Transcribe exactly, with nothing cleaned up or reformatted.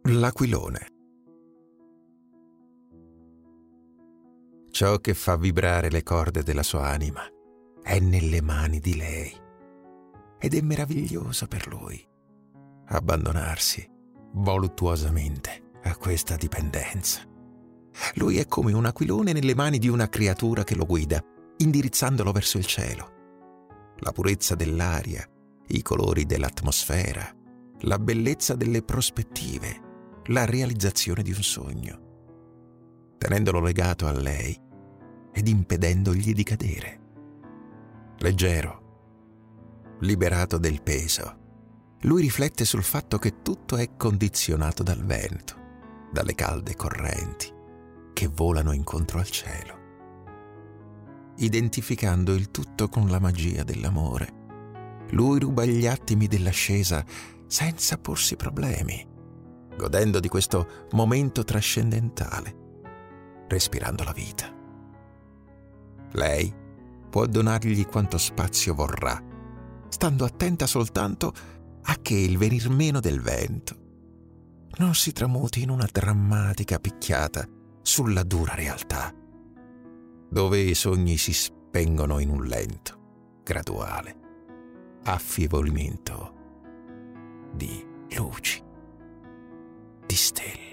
L'aquilone. Ciò che fa vibrare le corde della sua anima è nelle mani di lei, ed è meraviglioso per lui abbandonarsi voluttuosamente a questa dipendenza. Lui è come un aquilone nelle mani di una creatura che lo guida, indirizzandolo verso il cielo. La purezza dell'aria, i colori dell'atmosfera, la bellezza delle prospettive, la realizzazione di un sogno, tenendolo legato a lei ed impedendogli di cadere. Leggero, liberato del peso, lui riflette sul fatto che tutto è condizionato dal vento, dalle calde correnti che volano incontro al cielo. Identificando il tutto con la magia dell'amore, lui ruba gli attimi dell'ascesa senza porsi problemi, godendo di questo momento trascendentale, respirando la vita. Lei può donargli quanto spazio vorrà, stando attenta soltanto a che il venir meno del vento non si tramuti in una drammatica picchiata sulla dura realtà, dove i sogni si spengono in un lento, graduale affievolimento di luci, di stelle.